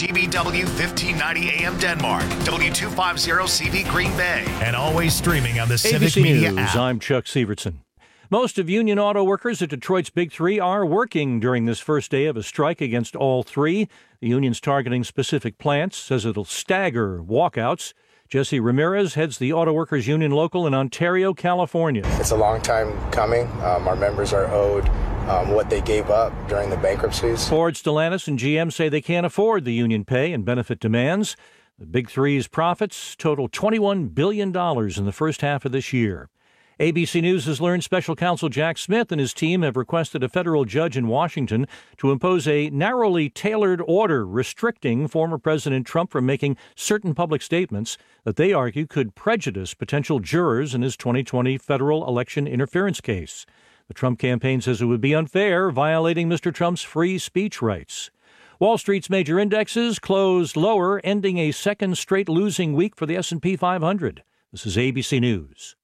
WGBW 1590 AM Denmark, W250CV Green Bay, and always streaming on the Civic ABC Media News, app. I'm Chuck Severson. Most of union auto workers at Detroit's Big Three are working during this first day of a strike against all three. The union's targeting specific plants, says it'll stagger walkouts. Jesse Ramirez heads the Auto Workers Union local in Ontario, California. It's a long time coming. Our members are owed what they gave up during the bankruptcies. Ford, Stellantis, and GM say they can't afford the union pay and benefit demands. The Big Three's profits total $21 billion in the first half of this year. ABC News has learned special counsel Jack Smith and his team have requested a federal judge in Washington to impose a narrowly tailored order restricting former President Trump from making certain public statements that they argue could prejudice potential jurors in his 2020 federal election interference case. The Trump campaign says it would be unfair, violating Mr. Trump's free speech rights. Wall Street's major indexes closed lower, ending a second straight losing week for the S&P 500. This is ABC News.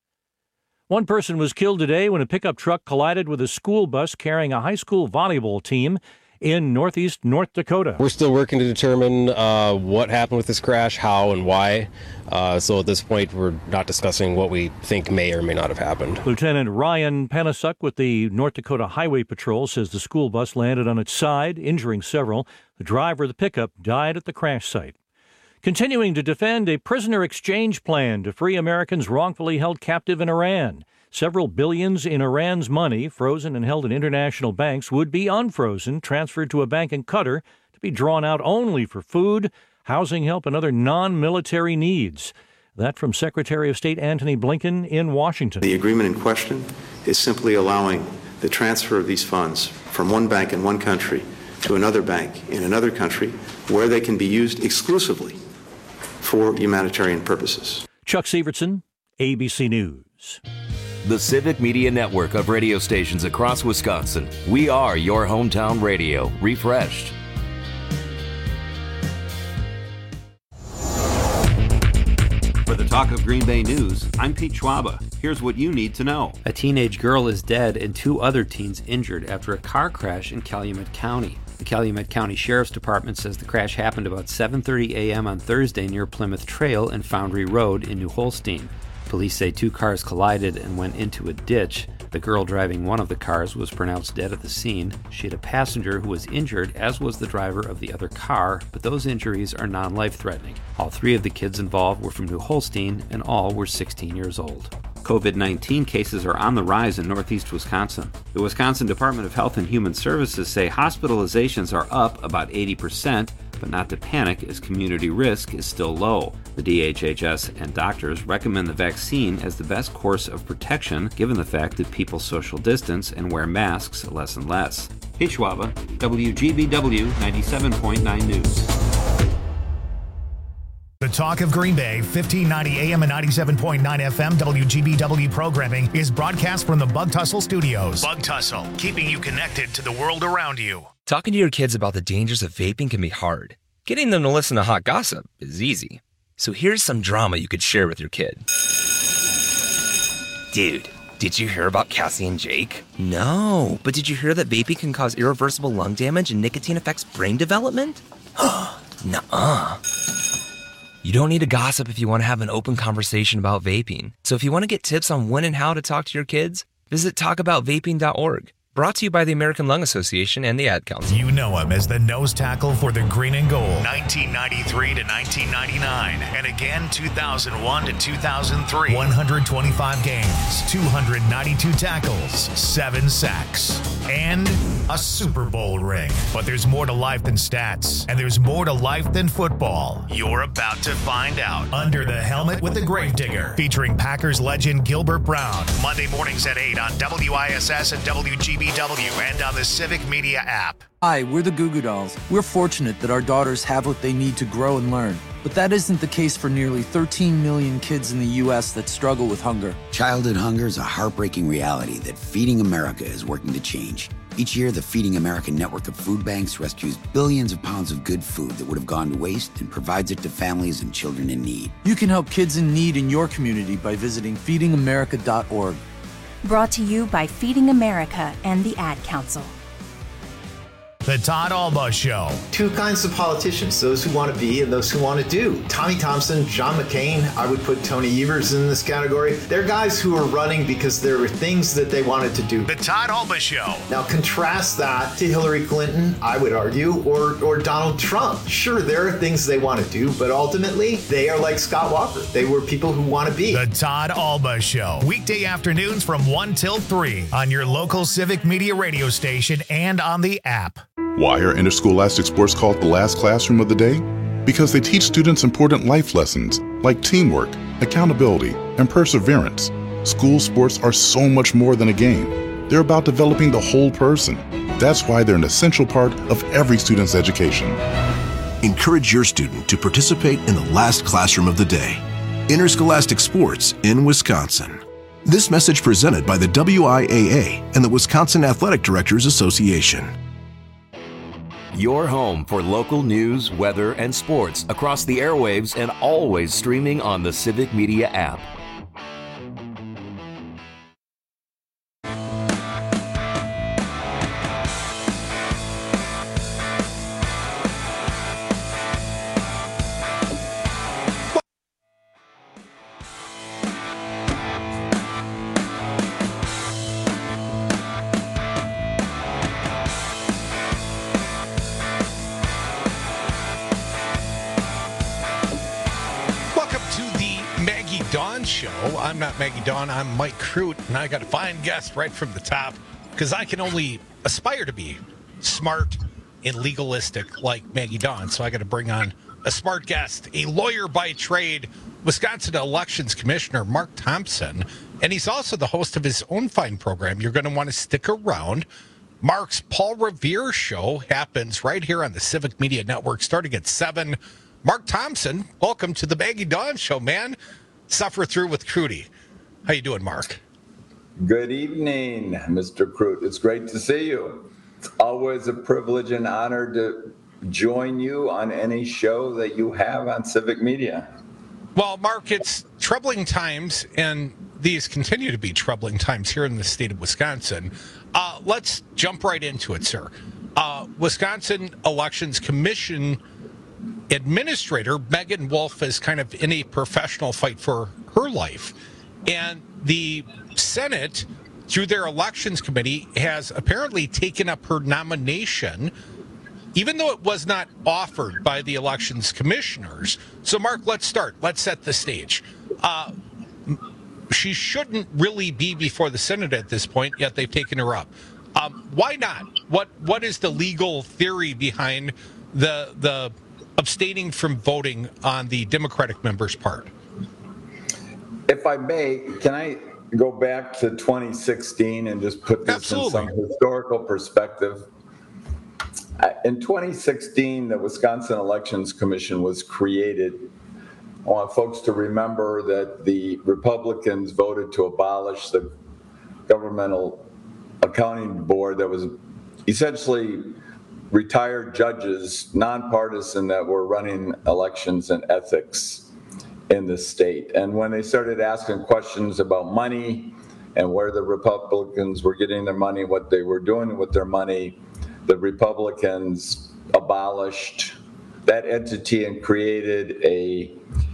One person was killed today when a pickup truck collided with a school bus carrying a high school volleyball team in northeast North Dakota. We're still working to determine what happened with this crash, how and why. So at this point, we're not discussing what we think may or may not have happened. Lieutenant Ryan Panasuk with the North Dakota Highway Patrol says the school bus landed on its side, injuring several. The driver of the pickup died at the crash site. Continuing to defend a prisoner exchange plan to free Americans wrongfully held captive in Iran. Several billions in Iran's money, frozen and held in international banks, would be unfrozen, transferred to a bank in Qatar to be drawn out only for food, housing help, and other non-military needs. That from Secretary of State Antony Blinken in Washington. The agreement in question is simply allowing the transfer of these funds from one bank in one country to another bank in another country where they can be used exclusively for humanitarian purposes. Chuck Severson, ABC News. The Civic Media Network of radio stations across Wisconsin. We are your hometown radio, refreshed. For the Talk of Green Bay News, I'm Pete Schwaba. Here's what you need to know. A teenage girl is dead and 2 other teens injured after a car crash in Calumet County. The Calumet County Sheriff's Department says the crash happened about 7:30 a.m. on Thursday near Plymouth Trail and Foundry Road in New Holstein. Police say 2 cars collided and went into a ditch. The girl driving one of the cars was pronounced dead at the scene. She had a passenger who was injured, as was the driver of the other car, but those injuries are non-life-threatening. All 3 of the kids involved were from New Holstein, and all were 16 years old. COVID-19 cases are on the rise in northeast Wisconsin. The Wisconsin Department of Health and Human Services say hospitalizations are up about 80%, but not to panic as community risk is still low. The DHHS and doctors recommend the vaccine as the best course of protection, given the fact that people social distance and wear masks less and less. Pete Schwaba, WGBW 97.9 News. The Talk of Green Bay, 1590 AM and 97.9 FM WGBW programming is broadcast from the Bug Tussle Studios. Bug Tussle, keeping you connected to the world around you. Talking to your kids about the dangers of vaping can be hard. Getting them to listen to hot gossip is easy. So here's some drama you could share with your kid. Dude, did you hear about Cassie and Jake? No, but did you hear that vaping can cause irreversible lung damage and nicotine affects brain development? Nuh-uh. You don't need to gossip if you want to have an open conversation about vaping. So if you want to get tips on when and how to talk to your kids, visit talkaboutvaping.org. Brought to you by the American Lung Association and the Ad Council. You know him as the nose tackle for the Green and Gold, 1993 to 1999, and again 2001 to 2003. 125 games, 292 tackles, 7 sacks, and a Super Bowl ring. But there's more to life than stats, and there's more to life than football. You're about to find out. Under the Helmet with the Gravedigger, featuring Packers legend Gilbert Brown. Monday mornings at 8 on WISS and WGBW and on the Civic Media app. Hi, we're the Goo Goo Dolls. We're fortunate that our daughters have what they need to grow and learn. But that isn't the case for nearly 13 million kids in the U.S. that struggle with hunger. Childhood hunger is a heartbreaking reality that Feeding America is working to change. Each year, the Feeding America network of food banks rescues billions of pounds of good food that would have gone to waste and provides it to families and children in need. You can help kids in need in your community by visiting feedingamerica.org. Brought to you by Feeding America and the Ad Council. The Todd Alba Show. Two kinds of politicians, those who want to be and those who want to do. Tommy Thompson, John McCain, I would put Tony Evers in this category. They're guys who are running because there were things that they wanted to do. The Todd Alba Show. Now contrast that to Hillary Clinton, I would argue, or Donald Trump. Sure, there are things they want to do, but ultimately they are like Scott Walker. They were people who want to be. The Todd Alba Show. Weekday afternoons from 1 till 3 on your local Civic Media radio station and on the app. Why are interscholastic sports called the last classroom of the day? Because they teach students important life lessons like teamwork, accountability, and perseverance. School sports are so much more than a game. They're about developing the whole person. That's why they're an essential part of every student's education. Encourage your student to participate in the last classroom of the day. Interscholastic sports in Wisconsin. This message presented by the WIAA and the Wisconsin Athletic Directors Association. Your home for local news, weather, and sports across the airwaves and always streaming on the Civic Media app. I'm not Maggie Dawn, I'm Mike Crute, and I got a fine guest right from the top because I can only aspire to be smart and legalistic like Maggie Dawn, so I got to bring on a smart guest, a lawyer by trade, Wisconsin Elections Commissioner Mark Thompson, and he's also the host of his own fine program. You're going to want to stick around. Mark's Paul Revere Show happens right here on the Civic Media Network starting at 7. Mark Thompson, welcome to the Maggie Dawn Show, man. Suffer through with Crudy. How you doing, Mark? Good evening, Mr. Crute. It's great to see you. It's always a privilege and honor to join you on any show that you have on Civic Media. Well, Mark, it's troubling times, and these continue to be troubling times here in the state of Wisconsin. Let's jump right into it, sir. Wisconsin Elections Commission Administrator Megan Wolf is kind of in a professional fight for her life. And the Senate, through their elections committee, has apparently taken up her nomination, even though it was not offered by the elections commissioners. So, Mark, let's start. Let's set the stage. She shouldn't really be before the Senate at this point, yet they've taken her up. Why not? What is the legal theory behind the abstaining from voting on the Democratic member's part? If I may, can I go back to 2016 and just put this in some historical perspective? In 2016, the Wisconsin Elections Commission was created. I want folks to remember that the Republicans voted to abolish the governmental accounting board that was essentially retired judges, nonpartisan, that were running elections and ethics in the state. And when they started asking questions about money and where the Republicans were getting their money, what they were doing with their money, the Republicans abolished that entity and created a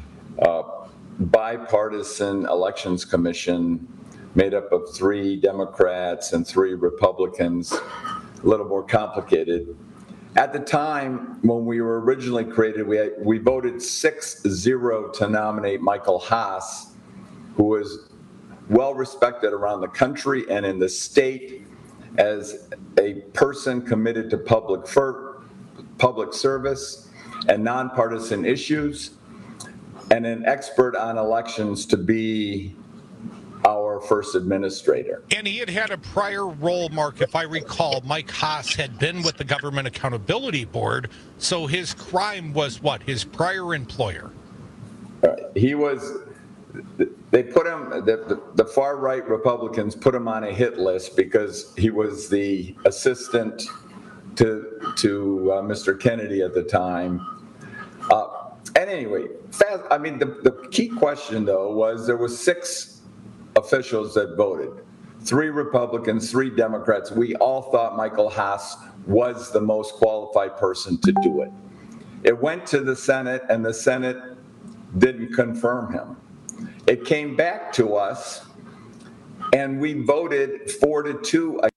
bipartisan elections commission made up of 3 Democrats and 3 Republicans, a little more complicated. At the time, when we were originally created, we voted 6-0 to nominate Michael Haas, who was well respected around the country and in the state as a person committed to public service and nonpartisan issues, and an expert on elections to be our first administrator. And he had a prior role, Mark, if I recall. Mike Haas had been with the Government Accountability Board, so his crime was what? His prior employer. He was, they put him, the far-right Republicans put him on a hit list because he was the assistant to Mr. Kennedy at the time. And anyway, the key question, though, was there was 6 officials that voted. 3 Republicans, 3 Democrats, we all thought Michael Haas was the most qualified person to do it. It went to the Senate, and the Senate didn't confirm him. It came back to us, and we voted 4-2.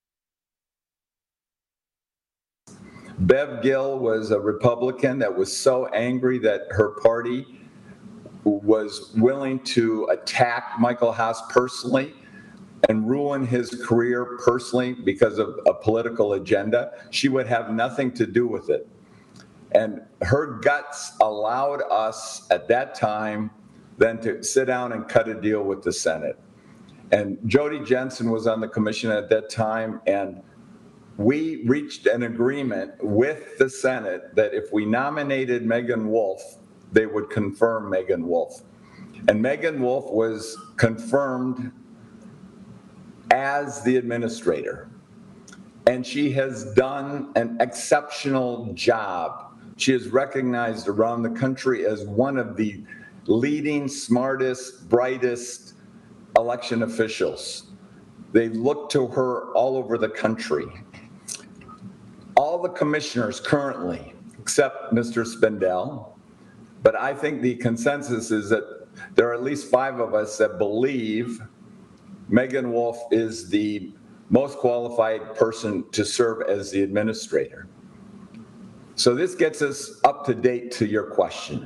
Bev Gill was a Republican that was so angry that her party was willing to attack Michael Haas personally and ruin his career personally because of a political agenda. She would have nothing to do with it. And her guts allowed us at that time then to sit down and cut a deal with the Senate. And Jody Jensen was on the commission at that time, and we reached an agreement with the Senate that if we nominated Megan Wolfe, they would confirm Megan Wolfe. And Megan Wolfe was confirmed as the administrator. And she has done an exceptional job. She is recognized around the country as one of the leading, smartest, brightest election officials. They look to her all over the country. All the commissioners currently, except Mr. Spindell, but I think the consensus is that there are at least 5 of us that believe Megan Wolfe is the most qualified person to serve as the administrator. So this gets us up to date to your question.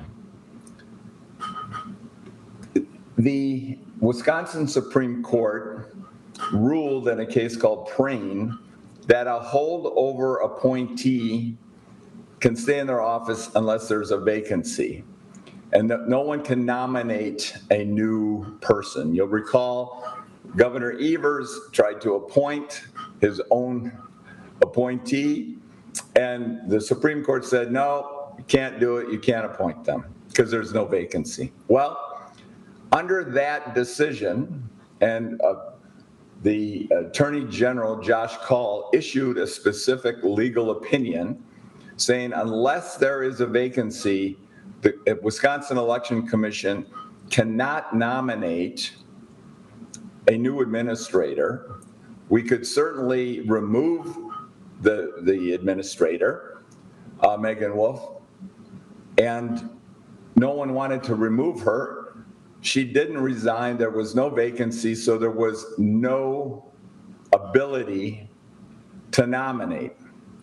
The Wisconsin Supreme Court ruled in a case called Prane that a holdover appointee can stay in their office unless there's a vacancy, and that no one can nominate a new person. You'll recall Governor Evers tried to appoint his own appointee, and the Supreme Court said, no, you can't do it, you can't appoint them because there's no vacancy. Well, under that decision, and the Attorney General, Josh Kaul, issued a specific legal opinion saying unless there is a vacancy, the Wisconsin Election Commission cannot nominate a new administrator. We could certainly remove the administrator, Megan Wolfe, and no one wanted to remove her. She didn't resign. There was no vacancy, so there was no ability to nominate.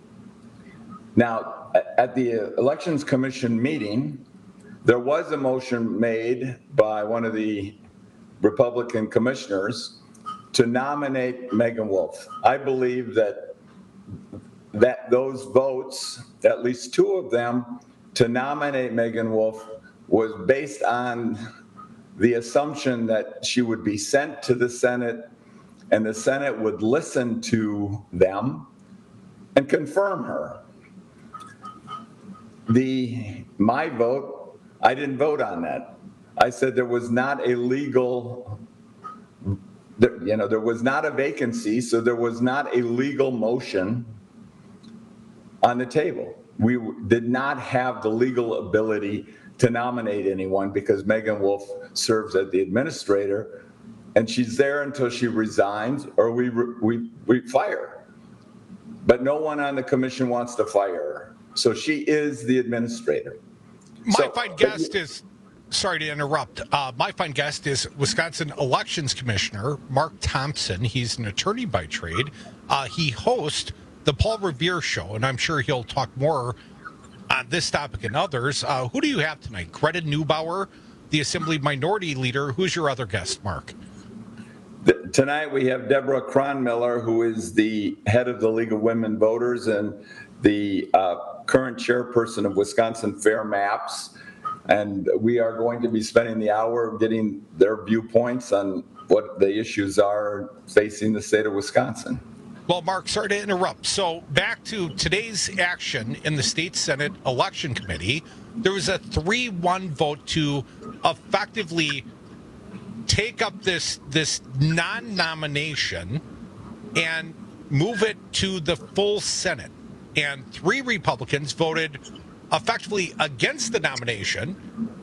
Now, at the Elections Commission meeting, there was a motion made by one of the Republican commissioners to nominate Megan Wolfe. I believe that those votes, at least 2 of them, to nominate Megan Wolfe was based on the assumption that she would be sent to the Senate and the Senate would listen to them and confirm her. My vote, I didn't vote on that. I said there was not a legal, there was not a vacancy, so there was not a legal motion on the table. We did not have the legal ability to nominate anyone because Megan Wolfe serves as the administrator, and she's there until she resigns or we fire her. But no one on the commission wants to fire her. So she is the administrator. My fine guest is, sorry to interrupt, my fine guest is Wisconsin Elections Commissioner Mark Thompson. He's an attorney by trade. He hosts the Paul Revere Show, and I'm sure he'll talk more on this topic and others. Who do you have tonight? Greta Neubauer, the Assembly Minority Leader. Who's your other guest, Mark? Tonight we have Deborah Cronmiller, who is the head of the League of Women Voters and the current chairperson of Wisconsin Fair Maps. And we are going to be spending the hour getting their viewpoints on what the issues are facing the state of Wisconsin. Well, Mark, sorry to interrupt. So back to today's action in the State Senate Election Committee, there was a 3-1 vote to effectively take up this non-nomination and move it to the full Senate. And 3 Republicans voted effectively against the nomination,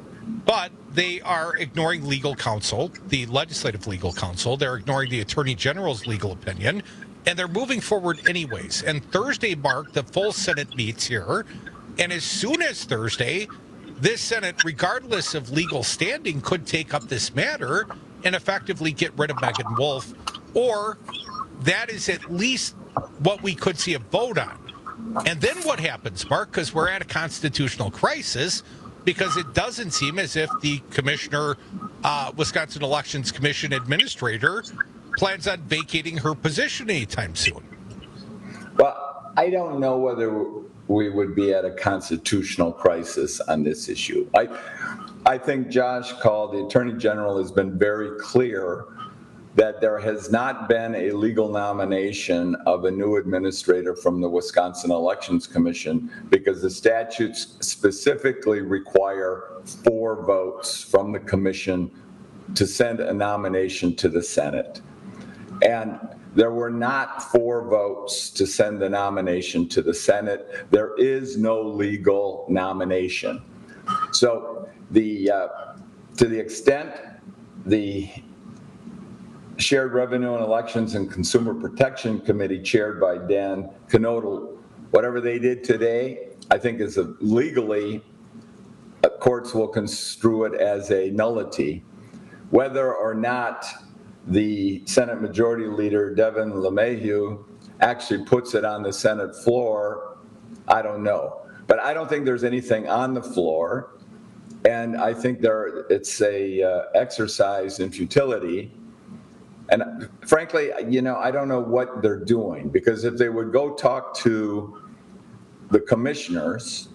But they are ignoring legal counsel, the legislative legal counsel. They're ignoring the Attorney General's legal opinion, and they're moving forward anyways. And Thursday, Mark, the full Senate meets here. And as soon as Thursday, this Senate, regardless of legal standing, could take up this matter and effectively get rid of Megan Wolf. Or that is at least what we could see a vote on. And then what happens, Mark? Because we're at a constitutional crisis, because it doesn't seem as if the commissioner, Wisconsin Elections Commission administrator, plans on vacating her position anytime soon. Well, I don't know whether we would be at a constitutional crisis on this issue. I think Josh Kaul, the Attorney General, has been very clear that there has not been a legal nomination of a new administrator from the Wisconsin Elections Commission because the statutes specifically require 4 votes from the commission to send a nomination to the Senate. And there were not 4 votes to send the nomination to the Senate. There is no legal nomination. So to the extent the Shared Revenue and Elections and Consumer Protection Committee, chaired by Dan Knodel, whatever they did today, I think is legally, courts will construe it as a nullity. Whether or not the Senate Majority Leader, Devin LeMahieu, actually puts it on the Senate floor, I don't know. But I don't think there's anything on the floor, and I think it's a exercise in futility. And frankly, I don't know what they're doing, because if they would go talk to the commissioners,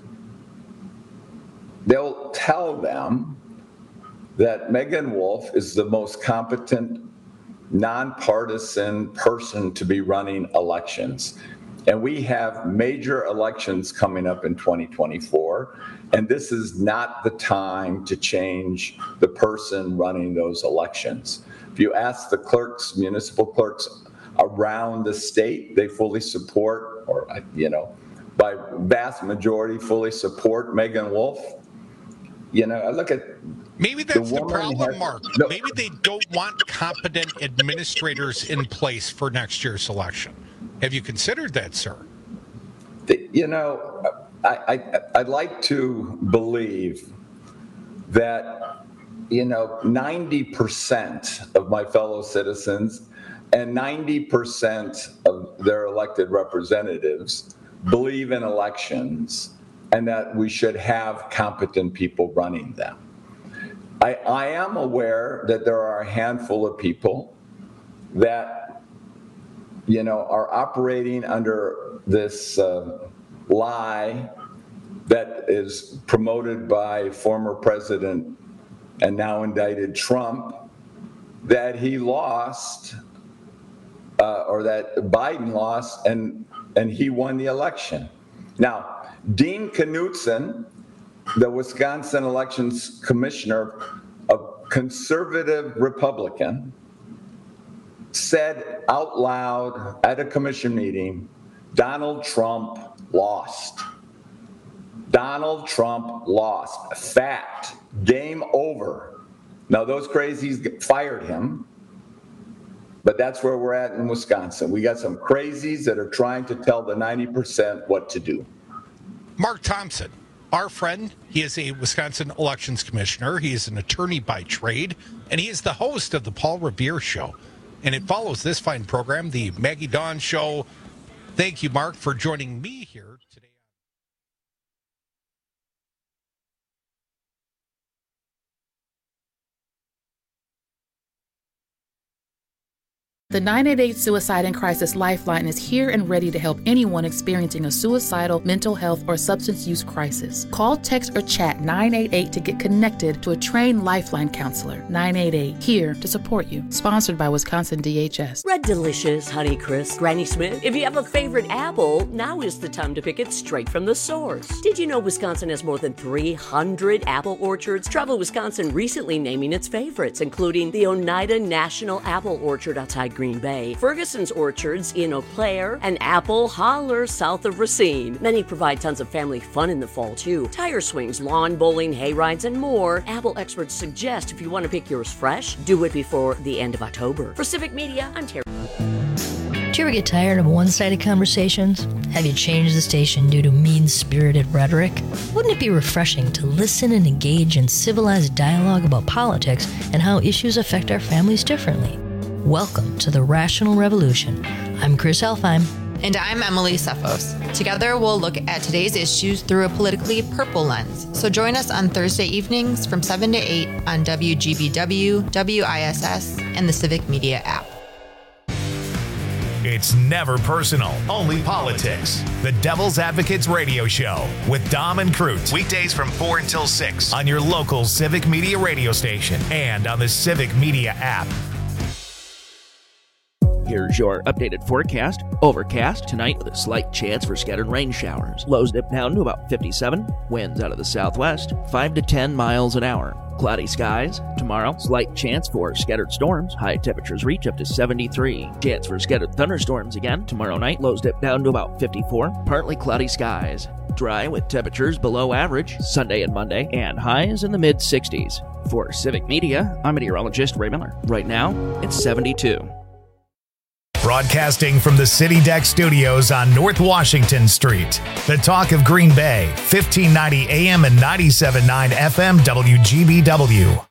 they'll tell them that Megan Wolf is the most competent, nonpartisan person to be running elections. And we have major elections coming up in 2024, and this is not the time to change the person running those elections. If you ask the clerks, municipal clerks around the state, they fully support, or, by vast majority fully support Megan Wolf. I look at... Maybe that's the problem, Mark. No. Maybe they don't want competent administrators in place for next year's election. Have you considered that, sir? I'd like to believe that, 90% of my fellow citizens and 90% of their elected representatives believe in elections and that we should have competent people running them. I am aware that there are a handful of people that, are operating under this lie that is promoted by former President and now indicted Trump, that he lost, or that Biden lost, and he won the election. Now, Dean Knudsen, the Wisconsin Elections Commissioner, a conservative Republican, said out loud at a commission meeting, Donald Trump lost. Donald Trump lost. Fact. Game over. Now, those crazies fired him, but that's where we're at in Wisconsin. We got some crazies that are trying to tell the 90% what to do. Mark Thompson, our friend, he is a Wisconsin Elections Commissioner. He is an attorney by trade, and he is the host of the Paul Revere Show. And it follows this fine program, the Maggie Dawn Show. Thank you, Mark, for joining me here today. The 988 Suicide and Crisis Lifeline is here and ready to help anyone experiencing a suicidal, mental health, or substance use crisis. Call, text, or chat 988 to get connected to a trained Lifeline counselor. 988, here to support you. Sponsored by Wisconsin DHS. Red Delicious, Honeycrisp, Granny Smith. If you have a favorite apple, now is the time to pick it straight from the source. Did you know Wisconsin has more than 300 apple orchards? Travel Wisconsin recently naming its favorites, including the Oneida National Apple Orchard outside Green Bay, Ferguson's Orchards in Eau Claire, and Apple Holler south of Racine. Many provide tons of family fun in the fall, too. Tire swings, lawn bowling, hay rides, and more. Apple experts suggest if you want to pick yours fresh, do it before the end of October. For Civic Media, I'm Terry. Do you ever get tired of one-sided conversations? Have you changed the station due to mean-spirited rhetoric? Wouldn't it be refreshing to listen and engage in civilized dialogue about politics and how issues affect our families differently? Welcome to the Rational Revolution. I'm Chris Elfheim. And I'm Emily Sefos. Together, we'll look at today's issues through a politically purple lens. So join us on Thursday evenings from 7 to 8 on WGBW, WISS, and the Civic Media app. It's never personal, only politics. The Devil's Advocates Radio Show with Dom and Crute. Weekdays from 4 until 6 on your local Civic Media radio station and on the Civic Media app. Here's your updated forecast. Overcast tonight with a slight chance for scattered rain showers. Lows dip down to about 57. Winds out of the southwest, 5 to 10 miles an hour. Cloudy skies. Tomorrow, slight chance for scattered storms. High temperatures reach up to 73. Chance for scattered thunderstorms again. Tomorrow night, lows dip down to about 54. Partly cloudy skies. Dry with temperatures below average Sunday and Monday, and highs in the mid-60s. For Civic Media, I'm meteorologist Ray Miller. Right now, it's 72. Broadcasting from the City Deck Studios on North Washington Street. The Talk of Green Bay, 1590 AM and 97.9 FM WGBW.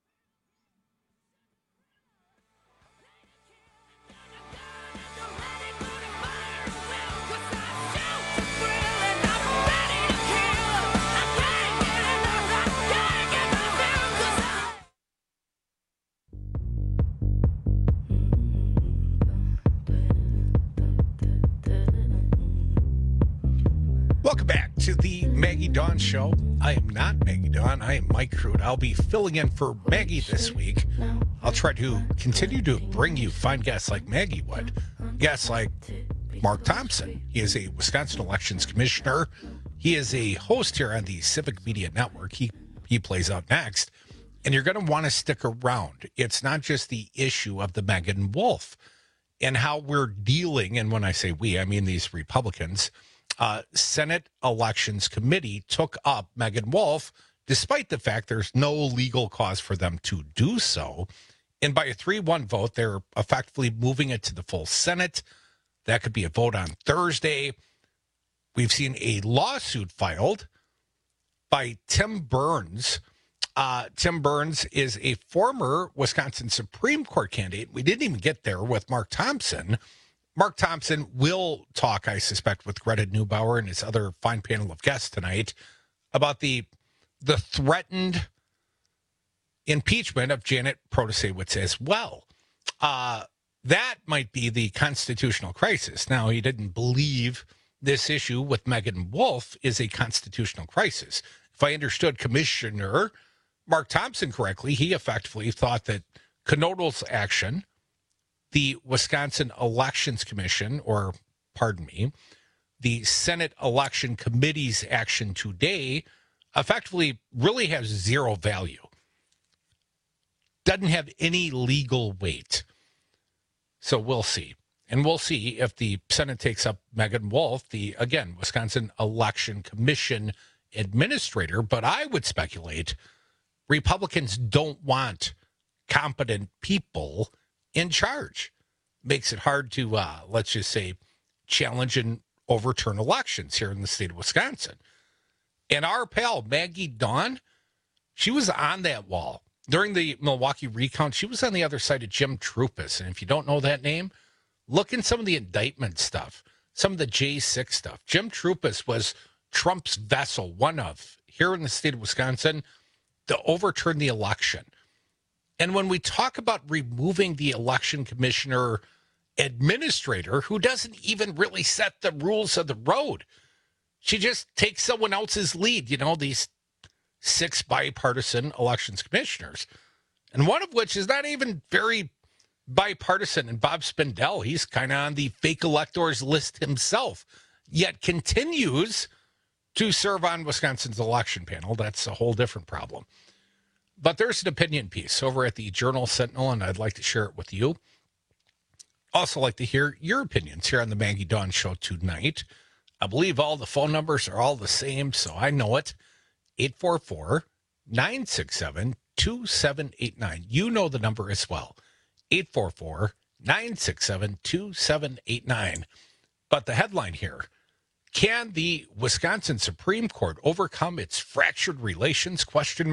Welcome back to the Maggie Dawn Show. I am not Maggie Dawn. I am Mike Crute. I'll be filling in for Maggie this week. I'll try to continue to bring you fine guests like Maggie would. Guests like Mark Thompson. He is a Wisconsin Elections Commissioner. He is a host here on the Civic Media Network. He plays out next. And you're going to want to stick around. It's not just the issue of the Megan Wolf and how we're dealing, and when I say we, I mean these Republicans. Senate Elections Committee took up Megan Wolf, despite the fact there's no legal cause for them to do so. And by a 3-1 vote, they're effectively moving it to the full Senate. That could be a vote on Thursday. We've seen a lawsuit filed by Tim Burns. Tim Burns is a former Wisconsin Supreme Court candidate. We didn't even get there with Mark Thompson. Mark Thompson will talk, I suspect, with Greta Neubauer and his other fine panel of guests tonight about the threatened impeachment of Janet Protasewicz as well. That might be the constitutional crisis. Now, he didn't believe this issue with Megan Wolf is a constitutional crisis. If I understood Commissioner Mark Thompson correctly, he effectively thought that Knodl's action, the Wisconsin Elections Commission, or pardon me, the Senate Election Committee's action today effectively really has zero value. Doesn't have any legal weight. So we'll see. And we'll see if the Senate takes up Megan Wolf, the, again, Wisconsin Election Commission administrator. But I would speculate Republicans don't want competent people in charge. Makes it hard to, let's just say, challenge and overturn elections here in the state of Wisconsin. And our pal, Maggie Dawn, she was on that wall. During the Milwaukee recount, she was on the other side of Jim Troupis. And if you don't know that name, look in some of the indictment stuff, some of the J6 stuff. Jim Troupis was Trump's vessel, one of, here in the state of Wisconsin, to overturn the election. And when we talk about removing the election commissioner administrator, who doesn't even really set the rules of the road, she just takes someone else's lead, you know, these 6 bipartisan elections commissioners, and one of which is not even very bipartisan, and Bob Spindell, he's kind of on the fake electors list himself, yet continues to serve on Wisconsin's election panel. That's a whole different problem. But there's an opinion piece over at the Journal Sentinel, and I'd like to share it with you. Also like to hear your opinions here on the Maggie Dawn Show tonight. I believe all the phone numbers are all the same, so I know it. 844-967-2789. You know the number as well. 844-967-2789. But the headline here, can the Wisconsin Supreme Court overcome its fractured relations, ?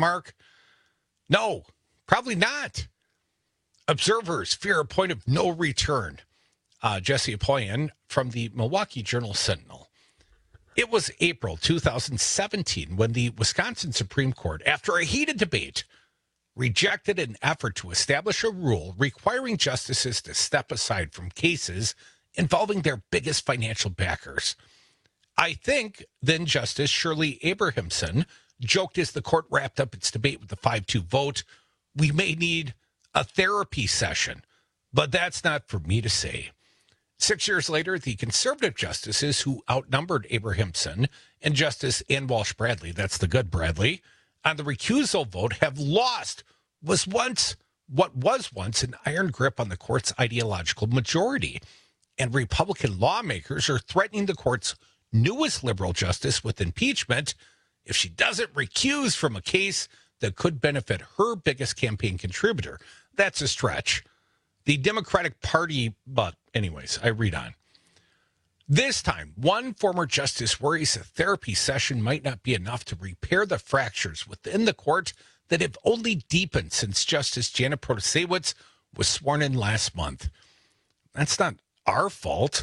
No, probably not. Observers fear a point of no return. Jesse Apoyan from the Milwaukee Journal-Sentinel. It was April 2017 when the Wisconsin Supreme Court, after a heated debate, rejected an effort to establish a rule requiring justices to step aside from cases involving their biggest financial backers. I think then Justice Shirley Abrahamson joked as the court wrapped up its debate with the 5-2 vote, we may need a therapy session, but that's not for me to say. 6 years later, the conservative justices who outnumbered Abrahamson and Justice Ann Walsh Bradley, that's the good Bradley, on the recusal vote have lost what was once an iron grip on the court's ideological majority. And Republican lawmakers are threatening the court's newest liberal justice with impeachment if she doesn't recuse from a case that could benefit her biggest campaign contributor. That's a stretch. The Democratic Party, but anyways, I read on. This time, one former justice worries a therapy session might not be enough to repair the fractures within the court that have only deepened since Justice Janet Protasiewicz was sworn in last month. That's not our fault.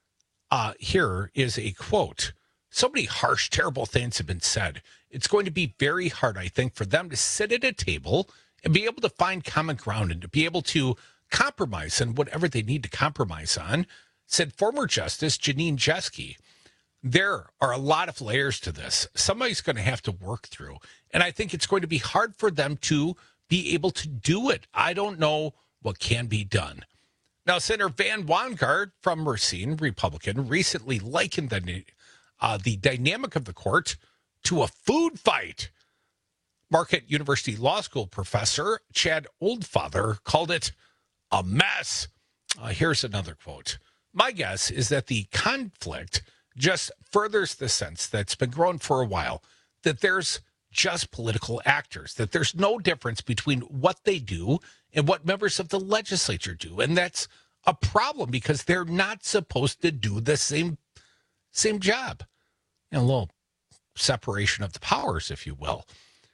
Here is a quote. So many harsh, terrible things have been said. It's going to be very hard, I think, for them to sit at a table and be able to find common ground and to be able to compromise on whatever they need to compromise on, said former Justice Janine Jeske. There are a lot of layers to this. Somebody's going to have to work through. And I think it's going to be hard for them to be able to do it. I don't know what can be done. Now, Senator Van Wanggaard from Racine, Republican, recently likened the dynamic of the court to a food fight. Marquette University Law School professor Chad Oldfather called it a mess. Here's another quote. My guess is that the conflict just furthers the sense that's been growing for a while, that there's just political actors, that there's no difference between what they do and what members of the legislature do. And that's a problem because they're not supposed to do the same job. A little separation of the powers, if you will.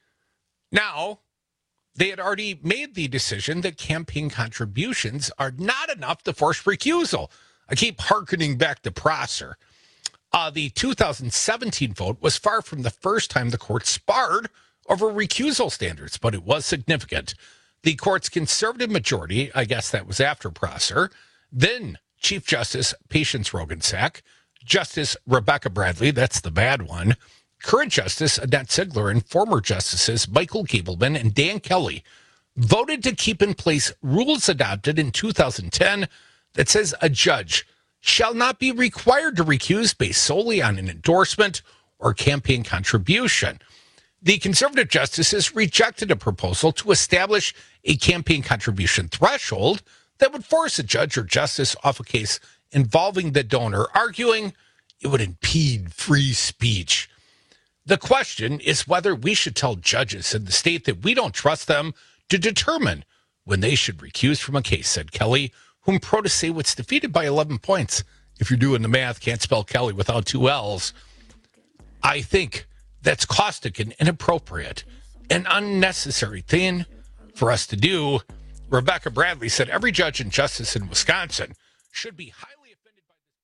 Now, they had already made the decision that campaign contributions are not enough to force recusal. I keep hearkening back to Prosser. The 2017 vote was far from the first time the court sparred over recusal standards, but it was significant. The court's conservative majority, I guess that was after Prosser, then Chief Justice Patience Roggensack, Justice Rebecca Bradley, that's the bad one, current Justice Annette Ziegler, and former Justices Michael Gableman and Dan Kelly voted to keep in place rules adopted in 2010 that says a judge shall not be required to recuse based solely on an endorsement or campaign contribution. The conservative justices rejected a proposal to establish a campaign contribution threshold that would force a judge or justice off a case involving the donor, arguing it would impede free speech. The question is whether we should tell judges in the state that we don't trust them to determine when they should recuse from a case, said Kelly, whom Protasiewicz defeated by 11 points. If you're doing the math, can't spell Kelly without two L's. I think that's caustic and inappropriate, an unnecessary thing for us to do. Rebecca Bradley said every judge and justice in Wisconsin should be highly offended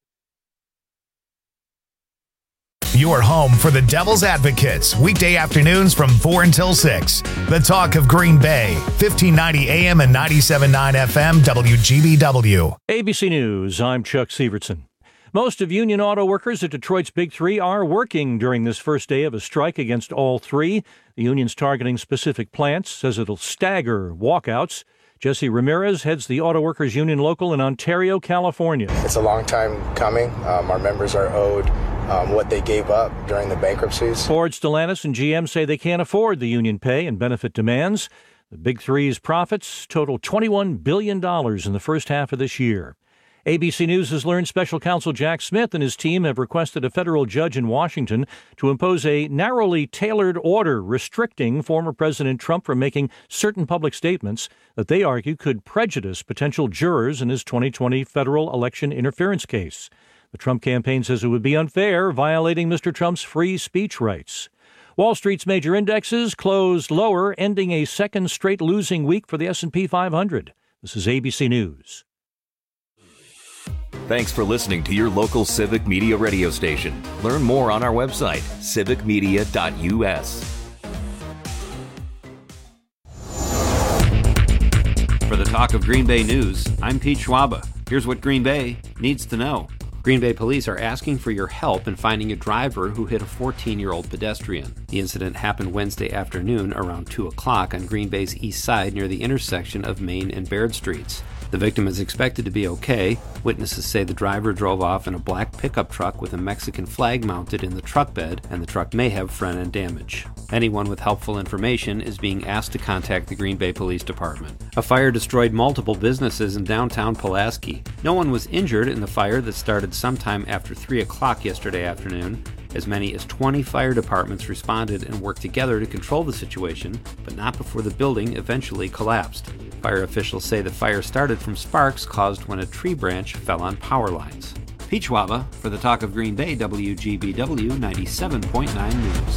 by Your home for the Devil's Advocates, weekday afternoons from 4 until 6. The Talk of Green Bay, 1590 AM and 97.9 FM, WGBW. ABC News, I'm Chuck Sievertson. Most of union auto workers at Detroit's Big Three are working during this first day of a strike against all three. The union's targeting specific plants, says it'll stagger walkouts. Jesse Ramirez heads the Auto Workers Union local in Ontario, California. It's a long time coming. Our members are owed what they gave up during the bankruptcies. Ford, Stellantis, and GM say they can't afford the union pay and benefit demands. The Big Three's profits total $21 billion in the first half of this year. ABC News has learned special counsel Jack Smith and his team have requested a federal judge in Washington to impose a narrowly tailored order restricting former President Trump from making certain public statements that they argue could prejudice potential jurors in his 2020 federal election interference case. The Trump campaign says it would be unfair, violating Mr. Trump's free speech rights. Wall Street's major indexes closed lower, ending a second straight losing week for the S&P 500. This is ABC News. Thanks for listening to your local Civic Media radio station. Learn more on our website, civicmedia.us. For the Talk of Green Bay News, I'm Pete Schwaba. Here's what Green Bay needs to know. Green Bay police are asking for your help in finding a driver who hit a 14-year-old pedestrian. The incident happened Wednesday afternoon around 2 o'clock on Green Bay's east side near the intersection of Main and Baird Streets. The victim is expected to be okay. Witnesses say the driver drove off in a black pickup truck with a Mexican flag mounted in the truck bed, and the truck may have front-end damage. Anyone with helpful information is being asked to contact the Green Bay Police Department. A fire destroyed multiple businesses in downtown Pulaski. No one was injured in the fire that started sometime after 3 o'clock yesterday afternoon. As many as 20 fire departments responded and worked together to control the situation, but not before the building eventually collapsed. Fire officials say the fire started from sparks caused when a tree branch fell on power lines. Pete Schwaba for the Talk of Green Bay, WGBW 97.9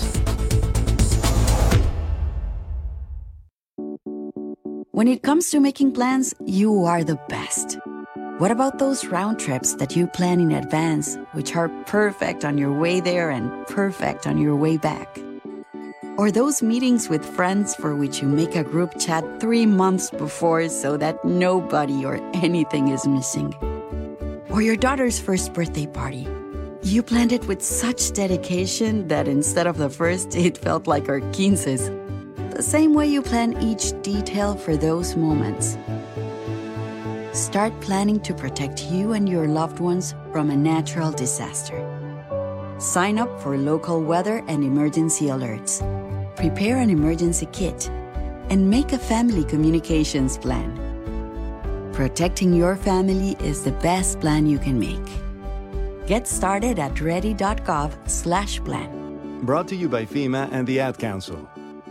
News. When it comes to making plans, you are the best. What about those round trips that you plan in advance, which are perfect on your way there and perfect on your way back? Or those meetings with friends for which you make a group chat 3 months before so that nobody or anything is missing? Or your daughter's first birthday party. You planned it with such dedication that instead of the first, it felt like our 15s. The same way you plan each detail for those moments. Start planning to protect you and your loved ones from a natural disaster. Sign up for local weather and emergency alerts. Prepare an emergency kit. And make a family communications plan. Protecting your family is the best plan you can make. Get started at ready.gov/plan. Brought to you by FEMA and the Ad Council.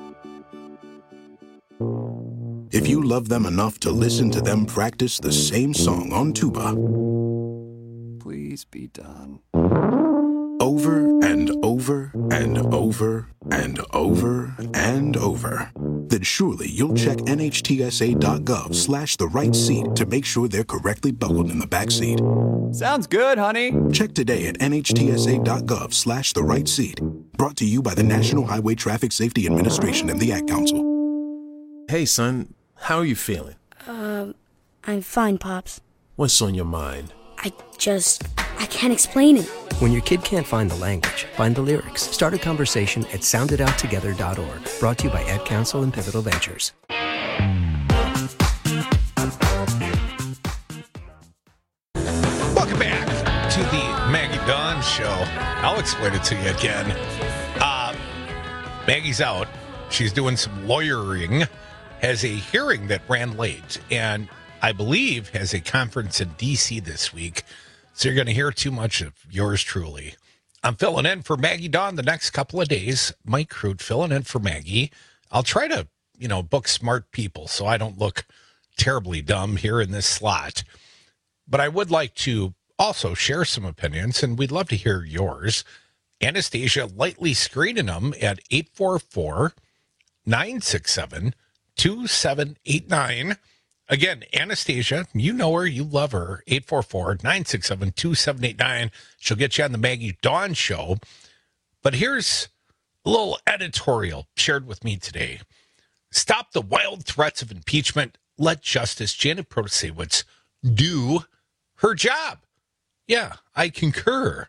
If you love them enough to listen to them practice the same song on tuba, please be done. Over and over and over and over and over, then surely you'll check NHTSA.gov/the right seat to make sure they're correctly buckled in the back seat. Sounds good, honey. Check today at NHTSA.gov/the right seat. Brought to you by the National Highway Traffic Safety Administration and the Ad Council. Hey, son, how are you feeling? I'm fine, Pops. What's on your mind? I can't explain it. When your kid can't find the language, find the lyrics. Start a conversation at sounditouttogether.org. Brought to you by Ad Council and Pivotal Ventures. Welcome back to the Maggie Dawn Show. I'll explain it to you again. Maggie's out. She's doing some lawyering. Has a hearing that ran late, and I believe has a conference in D.C. this week. So you're going to hear too much of yours truly. I'm filling in for Maggie Dawn the next couple of days. Mike Crute filling in for Maggie. I'll try to, book smart people so I don't look terribly dumb here in this slot. But I would like to also share some opinions, and we'd love to hear yours. Anastasia lightly screening them at 844-967-2789. Again, Anastasia, you know her, you love her, 844-967-2789. She'll get you on the Maggie Dawn Show. But here's a little editorial shared with me today. Stop the wild threats of impeachment. Let Justice Janet Protasiewicz do her job. Yeah, I concur.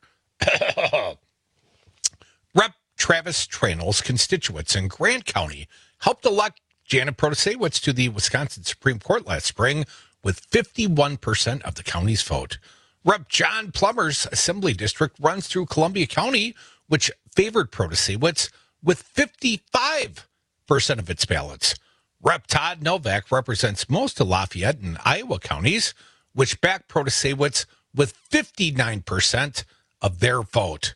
Rep. Travis Tranel's constituents in Grant County helped elect Janet Protasiewicz to the Wisconsin Supreme Court last spring with 51% of the county's vote. Rep. John Plummer's assembly district runs through Columbia County, which favored Protasiewicz with 55% of its ballots. Rep. Todd Novak represents most of Lafayette and Iowa counties, which backed Protasewicz with 59% of their vote.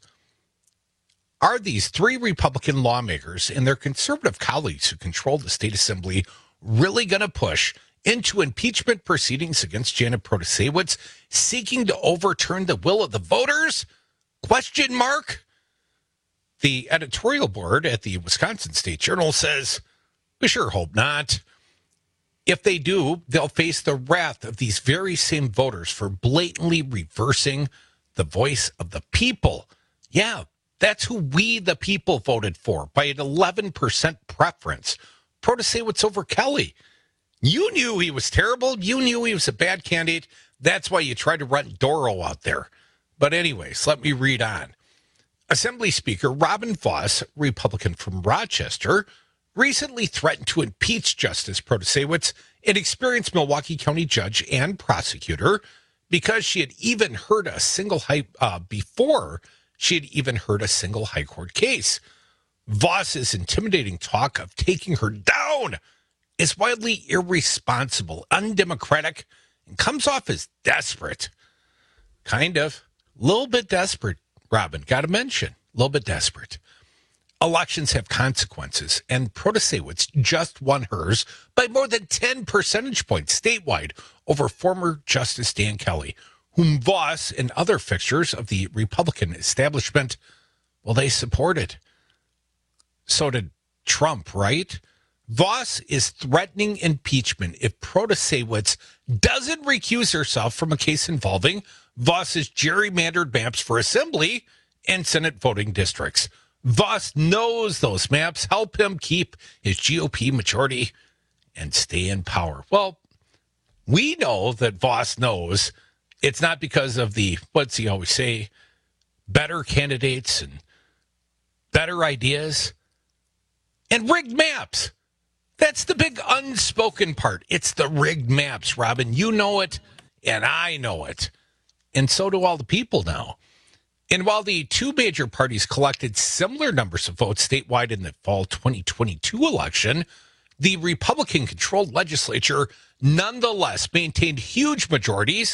Are these three Republican lawmakers and their conservative colleagues who control the state assembly really going to push into impeachment proceedings against Janet Protasewicz, seeking to overturn the will of the voters? Question mark. The editorial board at the Wisconsin State Journal says, we sure hope not. If they do, they'll face the wrath of these very same voters for blatantly reversing the voice of the people. Yeah, that's who we, the people, voted for by an 11% preference. Protasewicz over Kelly. You knew he was terrible. You knew he was a bad candidate. That's why you tried to run Doro out there. But anyways, let me read on. Assembly Speaker Robin Vos, Republican from Rochester, recently threatened to impeach Justice Protasewicz, an experienced Milwaukee County judge and prosecutor, because she had even heard a single before she had even heard a single high court case. Vos's intimidating talk of taking her down is wildly irresponsible, undemocratic, and comes off as desperate. Kind of. A little bit desperate, Robin. Got to mention. A little bit desperate. Elections have consequences, and Protasewicz just won hers by more than 10 percentage points statewide over former Justice Dan Kelly, whom Vos and other fixtures of the Republican establishment, well, they supported. So did Trump, right? Vos is threatening impeachment if Protasewicz doesn't recuse herself from a case involving Vos's gerrymandered maps for Assembly and Senate voting districts. Vos knows those maps help him keep his GOP majority and stay in power. Well, we know that Vos knows it's not because of the, what's he always say, better candidates and better ideas and rigged maps. That's the big unspoken part. It's the rigged maps, Robin. You know it, and I know it. And so do all the people now. And while the two major parties collected similar numbers of votes statewide in the fall 2022 election, the Republican-controlled legislature nonetheless maintained huge majorities,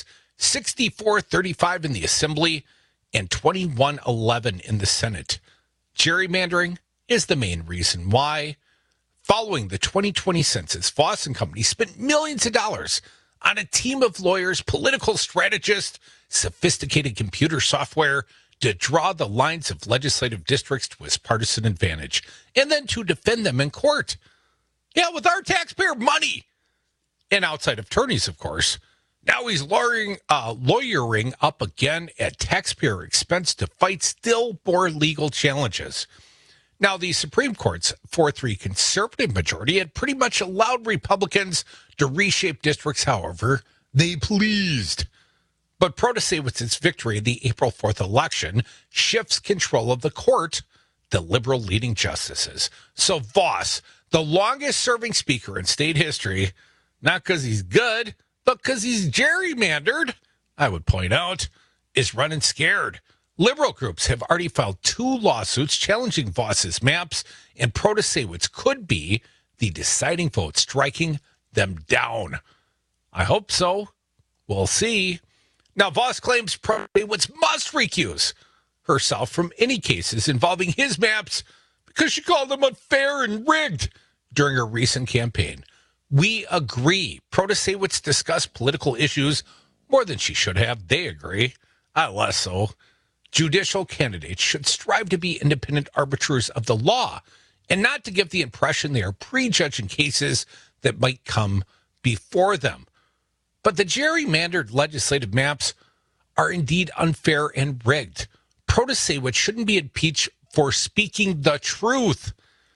64-35 in the Assembly and 21-11 in the Senate. Gerrymandering is the main reason why. Following the 2020 census, Vos and company spent millions of dollars on a team of lawyers, political strategists, sophisticated computer software to draw the lines of legislative districts to his partisan advantage, and then to defend them in court. Yeah, with our taxpayer money. And outside of attorneys, of course. Now he's lawyering up again at taxpayer expense to fight still more legal challenges. Now, the Supreme Court's 4-3 conservative majority had pretty much allowed Republicans to reshape districts however they pleased. But Protasewicz's victory in the April 4th election shifts control of the court, the liberal leading justices. So Vos, the longest-serving speaker in state history, not because he's good, but because he's gerrymandered, I would point out, is running scared. Liberal groups have already filed 2 lawsuits challenging Vos's maps, and Protasewicz could be the deciding vote, striking them down. I hope so. We'll see. Now, Vos claims Protasewicz must recuse herself from any cases involving his maps because she called them unfair and rigged during her recent campaign. We agree. Protasewicz discussed political issues more than she should have. They agree. I less so. Judicial candidates should strive to be independent arbiters of the law and not to give the impression they are prejudging cases that might come before them. But the gerrymandered legislative maps are indeed unfair and rigged. Protasewicz shouldn't be impeached for speaking the truth.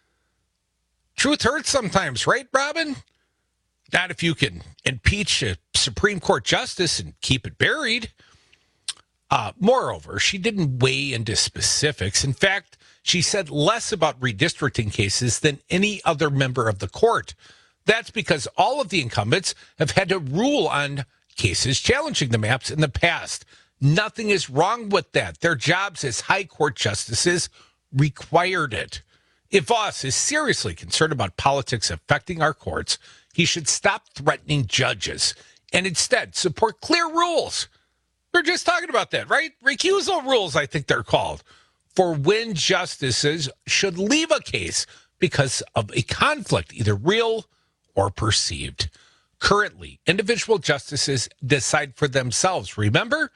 Truth hurts sometimes, right, Robin? Not if you can impeach a Supreme Court justice and keep it buried. Moreover, she didn't weigh into specifics. In fact, she said less about redistricting cases than any other member of the court. That's because all of the incumbents have had to rule on cases challenging the maps in the past. Nothing is wrong with that. Their jobs as high court justices required it. If Vos is seriously concerned about politics affecting our courts, he should stop threatening judges and instead support clear rules. We're just talking about that, right? Recusal rules, I think they're called, for when justices should leave a case because of a conflict, either real or perceived. Currently, individual justices decide for themselves. Remember?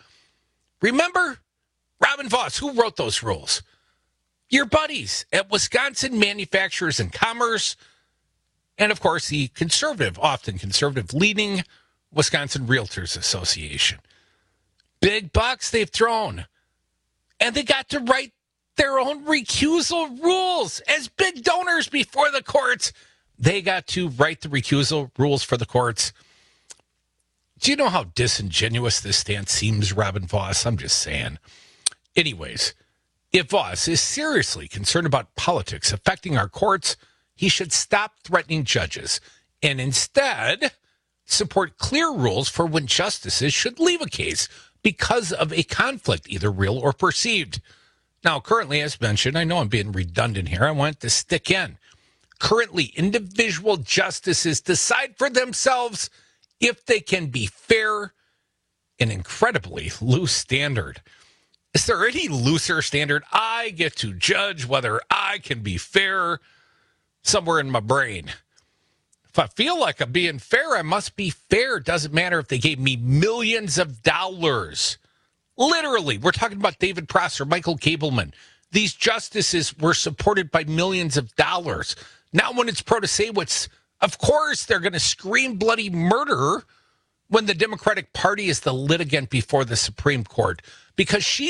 Robin Vos, who wrote those rules? Your buddies at Wisconsin Manufacturers and Commerce, and of course the often conservative-leaning Wisconsin Realtors Association. Big bucks they've thrown. And they got to write their own recusal rules. As big donors before the courts, they got to write the recusal rules for the courts. Do you know how disingenuous this stance seems, Robin Vos? I'm just saying. Anyways, if Vos is seriously concerned about politics affecting our courts, he should stop threatening judges and instead support clear rules for when justices should leave a case because of a conflict, either real or perceived. Now, currently, as mentioned, I know I'm being redundant here. I want to stick in. Currently, individual justices decide for themselves if they can be fair, an incredibly loose standard. Is there any looser standard? I get to judge whether I can be fair somewhere in my brain. If I feel like I'm being fair, I must be fair. Doesn't matter if they gave me millions of dollars. Literally, we're talking about David Prosser, Michael Gableman. These justices were supported by millions of dollars. Now when it's Protasiewicz, of course they're going to scream bloody murder when the Democratic Party is the litigant before the Supreme Court. Because she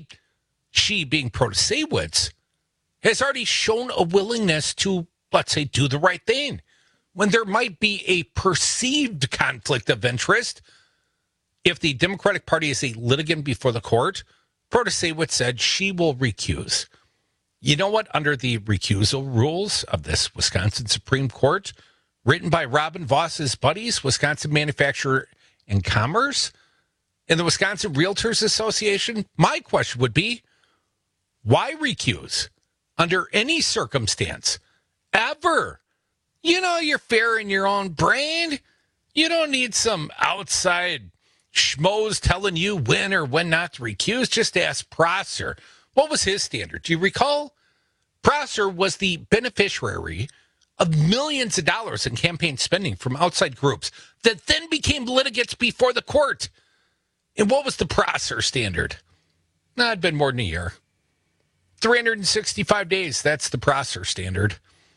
being Protasiewicz, has already shown a willingness to, let's say, do the right thing. When there might be a perceived conflict of interest, if the Democratic Party is a litigant before the court, Protasiewicz said she will recuse. You know what? Under the recusal rules of this Wisconsin Supreme Court, written by Robin Vos's buddies, Wisconsin Manufacturer and Commerce, and the Wisconsin Realtors Association, my question would be, why recuse under any circumstance, ever? You know, you're fair in your own brain. You don't need some outside schmoes telling you when or when not to recuse. Just ask Prosser. What was his standard? Do you recall? Prosser was the beneficiary of millions of dollars in campaign spending from outside groups that then became litigants before the court. And what was the Prosser standard? It'd been more than a year. 365 days, that's the Prosser standard.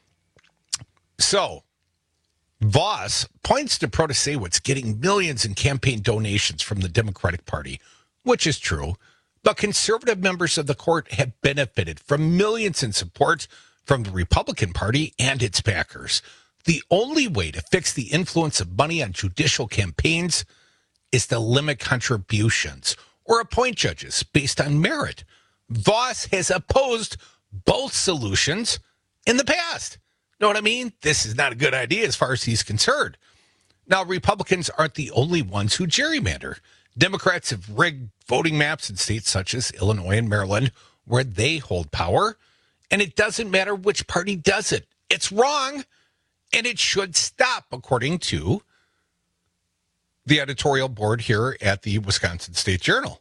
So, Vos points to Protasiewicz getting millions in campaign donations from the Democratic Party, which is true, but conservative members of the court have benefited from millions in support from the Republican Party and its backers. The only way to fix the influence of money on judicial campaigns is to limit contributions or appoint judges based on merit. Vos has opposed both solutions in the past. Know what I mean? This is not a good idea as far as he's concerned. Now, Republicans aren't the only ones who gerrymander. Democrats have rigged voting maps in states such as Illinois and Maryland where they hold power, and it doesn't matter which party does it. It's wrong, and it should stop, according to the editorial board here at the Wisconsin State Journal.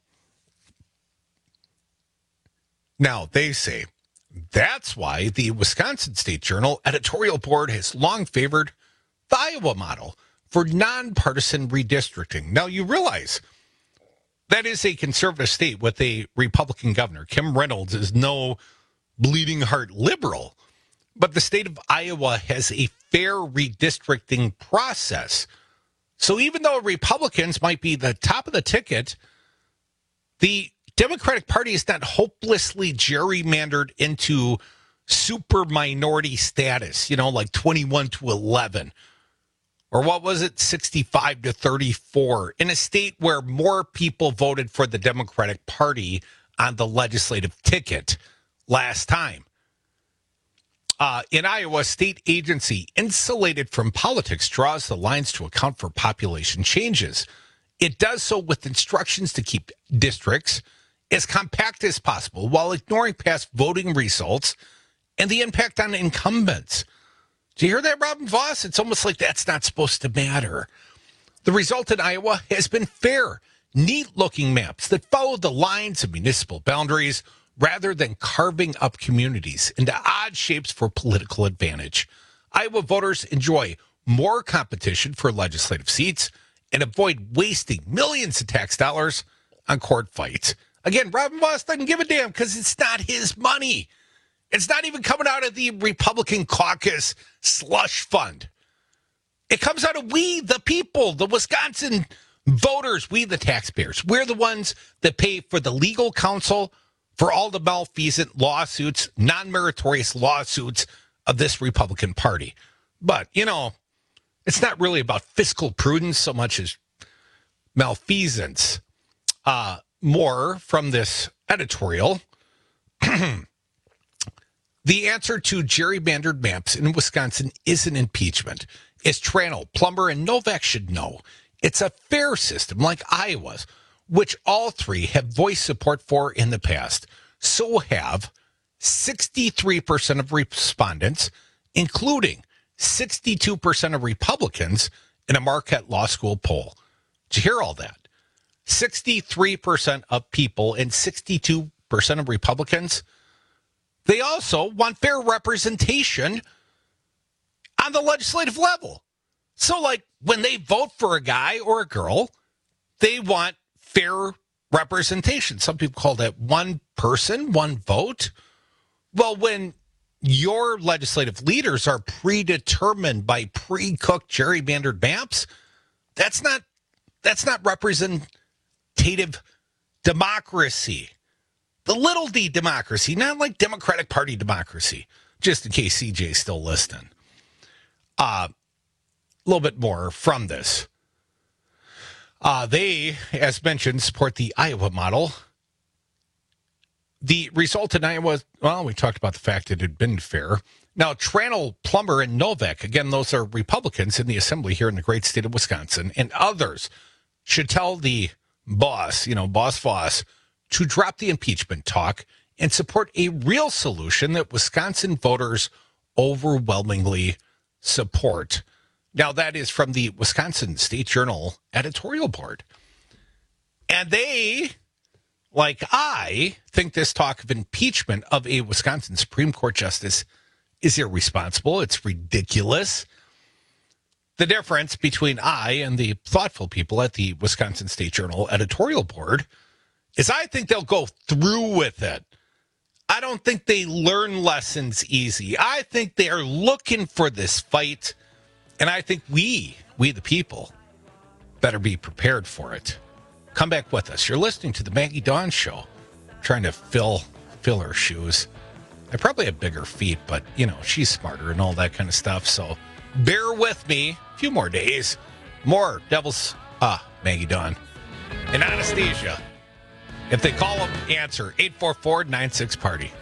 Now, they say that's why the Wisconsin State Journal editorial board has long favored the Iowa model for nonpartisan redistricting. Now, you realize that is a conservative state with a Republican governor. Kim Reynolds is no bleeding heart liberal, but the state of Iowa has a fair redistricting process. So even though Republicans might be the top of the ticket, the Democratic Party is not hopelessly gerrymandered into super minority status, like 21-11. Or what was it, 65-34, in a state where more people voted for the Democratic Party on the legislative ticket last time. In Iowa, state agency insulated from politics draws the lines to account for population changes. It does so with instructions to keep districts as compact as possible while ignoring past voting results and the impact on incumbents. Do you hear that, Robin Vos? It's almost like that's not supposed to matter. The result in Iowa has been fair, neat-looking maps that follow the lines of municipal boundaries rather than carving up communities into odd shapes for political advantage. Iowa voters enjoy more competition for legislative seats and avoid wasting millions of tax dollars on court fights. Again, Robin Vos doesn't give a damn because it's not his money. It's not even coming out of the Republican caucus slush fund. It comes out of we, the people, the Wisconsin voters, we, the taxpayers. We're the ones that pay for the legal counsel for all the malfeasant lawsuits, non-meritorious lawsuits of this Republican Party. But, you know, it's not really about fiscal prudence so much as malfeasance. More from this editorial. The answer to gerrymandered maps in Wisconsin isn't impeachment. As Tranel, Plummer, and Novak should know, it's a fair system like Iowa's, which all three have voiced support for in the past. So have 63% of respondents, including 62% of Republicans in a Marquette Law School poll. Did you hear all that? 63% of people and 62% of Republicans, they also want fair representation on the legislative level. So, like, when they vote for a guy or a girl, they want fair representation. Some people call that one person, one vote. Well, when your legislative leaders are predetermined by pre-cooked gerrymandered maps, that's not representative democracy. The little d democracy, not like Democratic Party democracy, just in case CJ's still listening. A little bit more from this. They, as mentioned, support the Iowa model. The result in Iowa, well, we talked about the fact that it had been fair. Now, Tranel, Plummer, and Novak, again, those are Republicans in the assembly here in the great state of Wisconsin, and others should tell the boss, Boss Voss, to drop the impeachment talk and support a real solution that Wisconsin voters overwhelmingly support. Now, that is from the Wisconsin State Journal editorial board. And they, like I, think this talk of impeachment of a Wisconsin Supreme Court justice is irresponsible. It's ridiculous. The difference between I and the thoughtful people at the Wisconsin State Journal editorial board is I think they'll go through with it. I don't think they learn lessons easy. I think they are looking for this fight, and I think we the people, better be prepared for it. Come back with us. You're listening to the Maggie Dawn Show. I'm trying to fill her shoes. I probably have bigger feet, but, she's smarter and all that kind of stuff, so bear with me a few more days. More Devils, Maggie Dawn, and Anastasia. If they call them, answer 844-96-PARTY.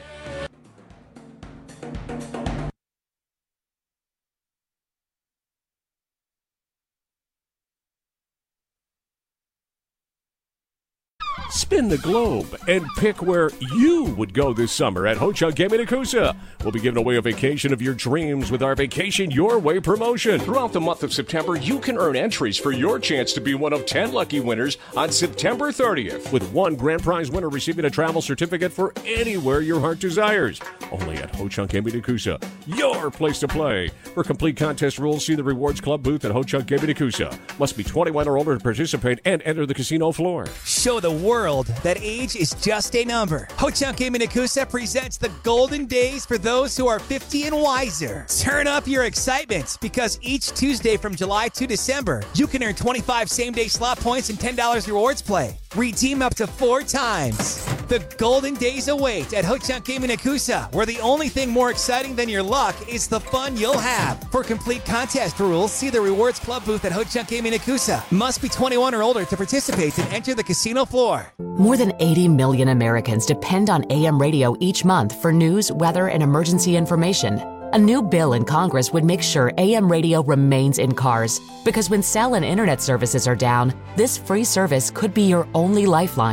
Spin the globe and pick where you would go this summer at Ho-Chunk Gaming Nakusa. We'll be giving away a vacation of your dreams with our Vacation Your Way promotion. Throughout the month of September, you can earn entries for your chance to be one of 10 lucky winners on September 30th, with one grand prize winner receiving a travel certificate for anywhere your heart desires. Only at Ho-Chunk Gaming Nakusa, your place to play. For complete contest rules, see the Rewards Club booth at Ho-Chunk Gaming Nakusa. Must be 21 or older to participate and enter the casino floor. Show the world that age is just a number. Ho-Chunk Gaming Nakusa presents the golden days for those who are 50 and wiser. Turn up your excitement because each Tuesday from July to December, you can earn 25 same-day slot points and $10 rewards play. Redeem up to 4 times. The golden days await at Ho-Chunk Gaming Nakusa, where the only thing more exciting than your luck is the fun you'll have. For complete contest rules, see the Rewards Club booth at Ho-Chunk Gaming Nakusa. Must be 21 or older to participate and enter the casino floor. More than 80 million Americans depend on AM radio each month for news, weather, and emergency information. A new bill in Congress would make sure AM radio remains in cars, because when cell and internet services are down, this free service could be your only lifeline.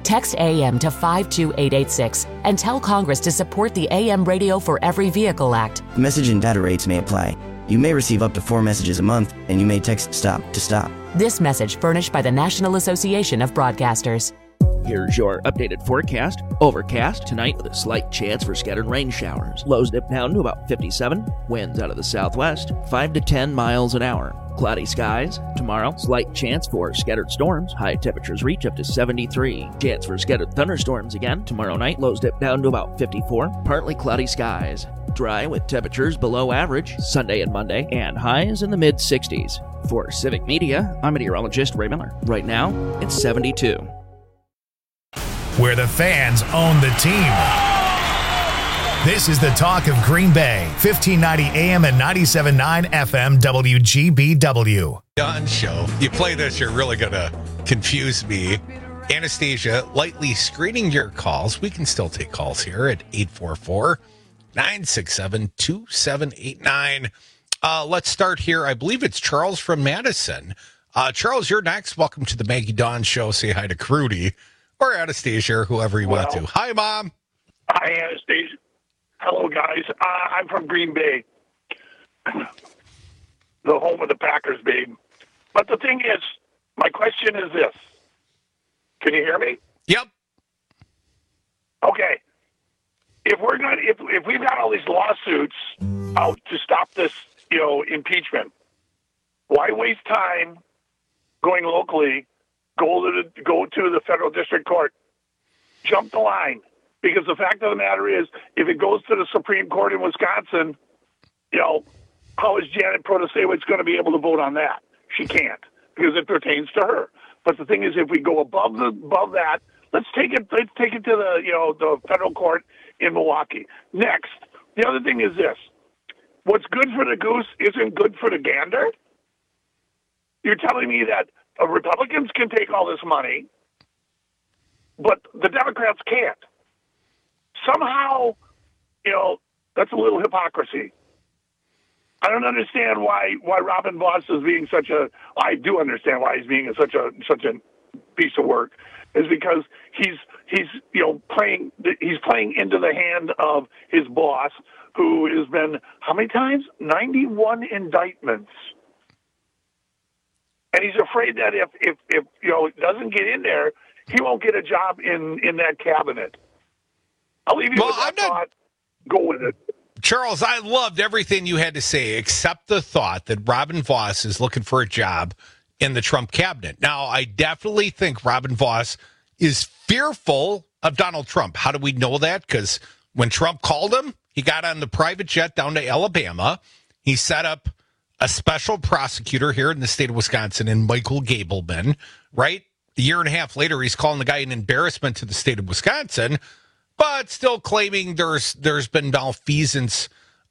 Text AM to 52886 and tell Congress to support the AM Radio for Every Vehicle Act. Message and data rates may apply. You may receive up to 4 messages a month, and you may text STOP to stop. This message furnished by the National Association of Broadcasters. Here's your updated forecast. Overcast tonight with a slight chance for scattered rain showers. Lows dip down to about 57. Winds out of the southwest, 5 to 10 miles an hour. Cloudy skies. Tomorrow, slight chance for scattered storms. High temperatures reach up to 73. Chance for scattered thunderstorms again. Tomorrow night, lows dip down to about 54. Partly cloudy skies. Dry with temperatures below average Sunday and Monday, and highs in the mid-60s. For Civic Media, I'm meteorologist Ray Miller. Right now, it's 72. Where the fans own the team. This is the talk of Green Bay, 1590 AM and 97.9 FM WGBW. Don Show. You play this, you're really going to confuse me. Anastasia, lightly screening your calls. We can still take calls here at 844-967-2789. Let's start here. I believe it's Charles from Madison. Charles, you're next. Welcome to the Maggie Dawn Show. Say hi to Crudy or Anastasia or whoever you want to. Hi, Mom. Hi, Anastasia. Hello, guys. I'm from Green Bay, the home of the Packers, babe. But the thing is, my question is this. Can you hear me? Yep. Okay. If we've got all these lawsuits out to stop this, impeachment, why waste time going locally? Go to the federal district court. Jump the line. Because the fact of the matter is, if it goes to the Supreme Court in Wisconsin, how is Janet Protasiewicz going to be able to vote on that? She can't, because it pertains to her. But the thing is, if we go above that, let's take it to the federal court in Milwaukee. Next, the other thing is this: what's good for the goose isn't good for the gander. You're telling me that Republicans can take all this money, but the Democrats can't. Somehow, that's a little hypocrisy. I don't understand why Robin Vos is being such a. I do understand why he's being such a piece of work, is because he's playing into the hand of his boss, who has been how many times? 91 indictments, and he's afraid that if it doesn't get in there, he won't get a job in that cabinet. I'll leave you with that thought. Go with it. Charles, I loved everything you had to say, except the thought that Robin Vos is looking for a job in the Trump cabinet. Now, I definitely think Robin Vos is fearful of Donald Trump. How do we know that? Because when Trump called him, he got on the private jet down to Alabama. He set up a special prosecutor here in the state of Wisconsin in Michael Gableman, right? A year and a half later, he's calling the guy an embarrassment to the state of Wisconsin, but still claiming there's been malfeasance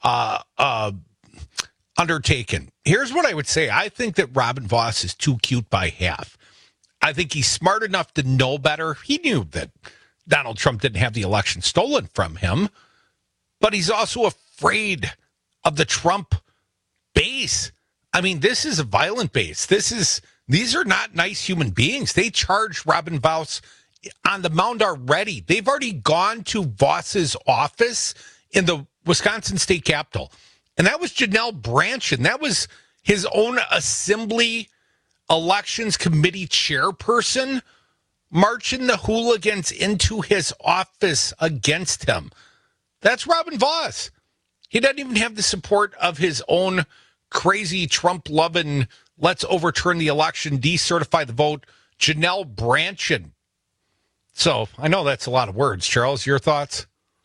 undertaken. Here's what I would say. I think that Robin Vos is too cute by half. I think he's smart enough to know better. He knew that Donald Trump didn't have the election stolen from him, but he's also afraid of the Trump base. I mean, this is a violent base. These are not nice human beings. They charged Robin Vos on the mound already. They've already gone to Vos's office in the Wisconsin State Capitol. And that was Janelle Brandtjen. That was his own Assembly Elections Committee chairperson marching the hooligans into his office against him. That's Robin Vos. He doesn't even have the support of his own crazy Trump-loving, let's overturn the election, decertify the vote, Janelle Brandtjen. So I know that's a lot of words. Charles, your thoughts?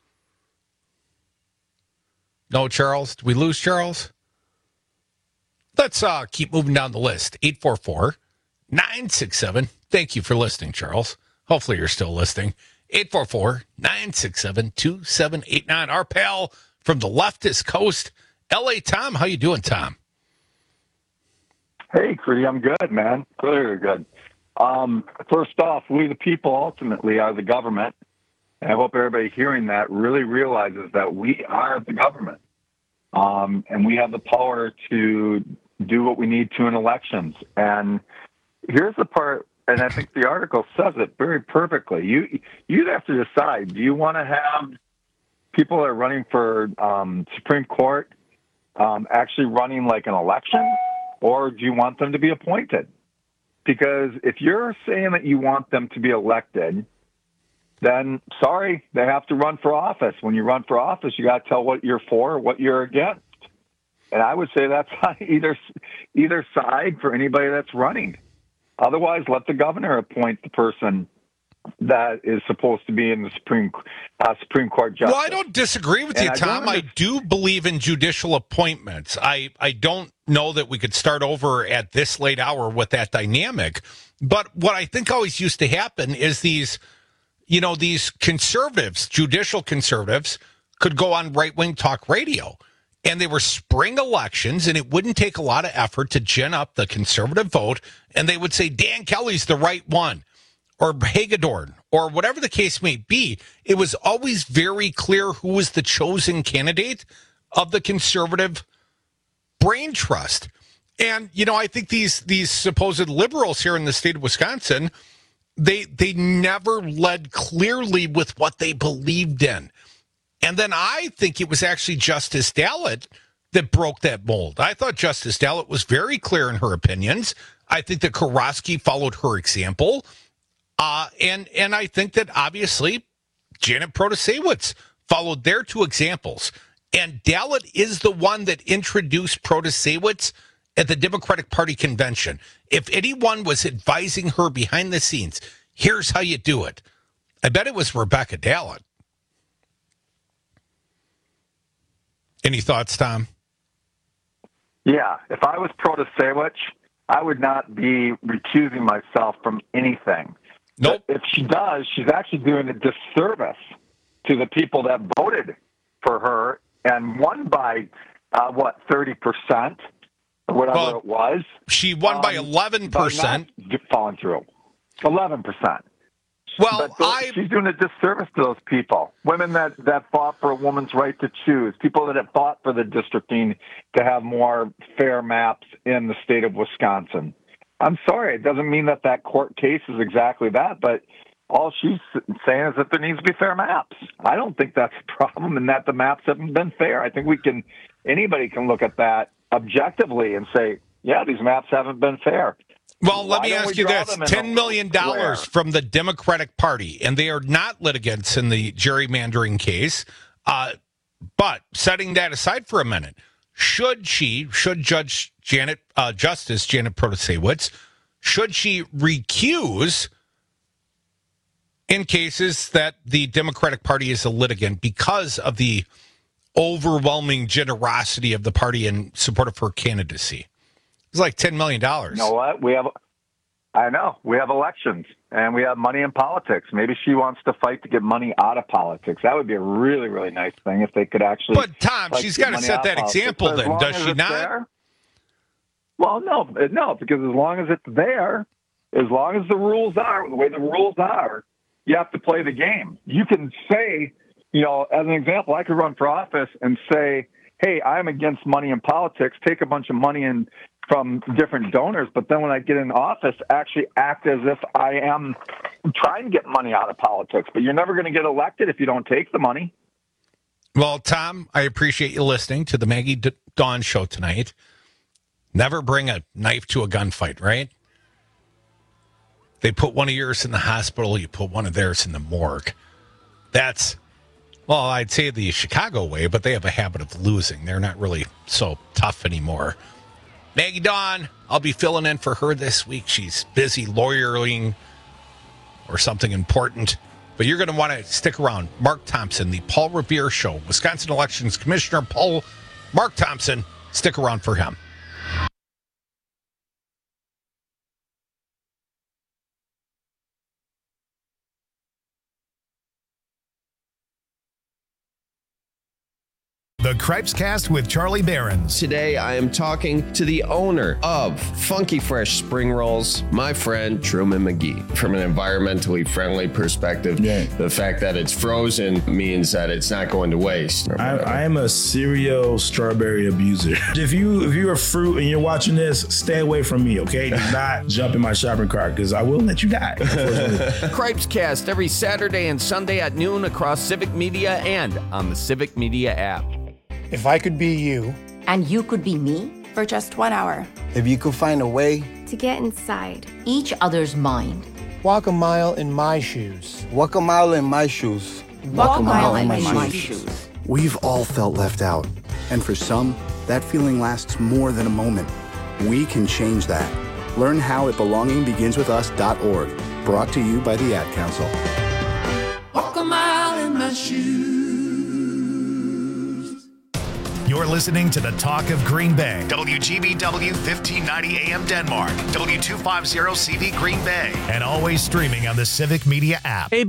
No, Charles? Did we lose Charles? Let's keep moving down the list. 844-967. Thank you for listening, Charles. Hopefully you're still listening. 844-967-2789. Our pal from the leftist coast, L.A. Tom. How you doing, Tom? Hey, Crudy, I'm good, man. Clearly good. First off, we the people ultimately are the government. And I hope everybody hearing that really realizes that we are the government. And we have the power to do what we need to in elections. And here's the part and I think the article says it very perfectly. You'd have to decide: do you want to have people that are running for Supreme Court actually running like an election, or do you want them to be appointed? Because if you're saying that you want them to be elected, then sorry, they have to run for office. When you run for office, you got to tell what you're for or what you're against. And I would say that's on either side for anybody that's running. Otherwise, let the governor appoint the person that is supposed to be in the Supreme Court justice. Well, I don't disagree with you, Tom. I do believe in judicial appointments. I don't know that we could start over at this late hour with that dynamic. But what I think always used to happen is these conservatives, judicial conservatives, could go on right-wing talk radio. And they were spring elections, and it wouldn't take a lot of effort to gin up the conservative vote. And they would say, Dan Kelly's the right one, or Hagedorn, or whatever the case may be. It was always very clear who was the chosen candidate of the conservative brain trust. And, I think these supposed liberals here in the state of Wisconsin, they never led clearly with what they believed in. And then I think it was actually Justice Dallett that broke that mold. I thought Justice Dallett was very clear in her opinions. I think that Kurowski followed her example. And I think that obviously Janet Protasewicz followed their two examples. And Dallett is the one that introduced Protasewicz at the Democratic Party convention. If anyone was advising her behind the scenes, here's how you do it. I bet it was Rebecca Dallett. Any thoughts, Tom? Yeah, if I was Protasewicz, I would not be recusing myself from anything. Nope. But if she does, she's actually doing a disservice to the people that voted for her and won by, 30%? Or whatever it was. She won by 11%. Falling through. 11%. Well, she's doing a disservice to those people. Women that fought for a woman's right to choose. People that have fought for the districting to have more fair maps in the state of Wisconsin. I'm sorry. It doesn't mean that court case is exactly that, but all she's saying is that there needs to be fair maps. I don't think that's a problem and that the maps haven't been fair. I think anybody can look at that objectively and say, yeah, these maps haven't been fair. Well, let me ask you this. $10 million from the Democratic Party, and they are not litigants in the gerrymandering case. But setting that aside for a minute, should Justice Janet Protasewicz, should she recuse in cases that the Democratic Party is a litigant because of the overwhelming generosity of the party in support of her candidacy? It's like $10 million. You know what? We have elections and we have money in politics. Maybe she wants to fight to get money out of politics. That would be a really, really nice thing if they could actually. But Tom, she's got to set that example then, does she not? There, well, no, because as long as it's there, as long as the rules are the way the rules are, you have to play the game. You can say, as an example, I could run for office and say, hey, I'm against money in politics, take a bunch of money in from different donors, but then when I get in office, actually act as if I am trying to get money out of politics. But you're never going to get elected if you don't take the money. Well, Tom, I appreciate you listening to the Maggie Dawn show tonight. Never bring a knife to a gunfight, right? They put one of yours in the hospital, you put one of theirs in the morgue. That's, well, I'd say the Chicago way, but they have a habit of losing. They're not really so tough anymore. Maggie Dawn, I'll be filling in for her this week. She's busy lawyering or something important. But you're going to want to stick around. Mark Thompson, the Paul Revere Show, Wisconsin Elections Commissioner Mark Thompson, stick around for him. The Cripescast with Charlie Behrens. Today, I am talking to the owner of Funky Fresh Spring Rolls, my friend Truman McGee. From an environmentally friendly perspective, the fact that it's frozen means that it's not going to waste. I am a serial strawberry abuser. If you're a fruit and you're watching this, stay away from me, okay? Do not jump in my shopping cart because I will let you die. Cripescast every Saturday and Sunday at noon across Civic Media and on the Civic Media app. If I could be you. And you could be me. For just 1 hour. If you could find a way. To get inside each other's mind. Walk a mile in my shoes. Walk a mile in my shoes. Walk a mile in my shoes. We've all felt left out. And for some, that feeling lasts more than a moment. We can change that. Learn how at belongingbeginswithus.org. Brought to you by the Ad Council. Walk a mile in my shoes. You're listening to the Talk of Green Bay. WGBW 1590 AM Denmark. W250 CV Green Bay. And always streaming on the Civic Media app.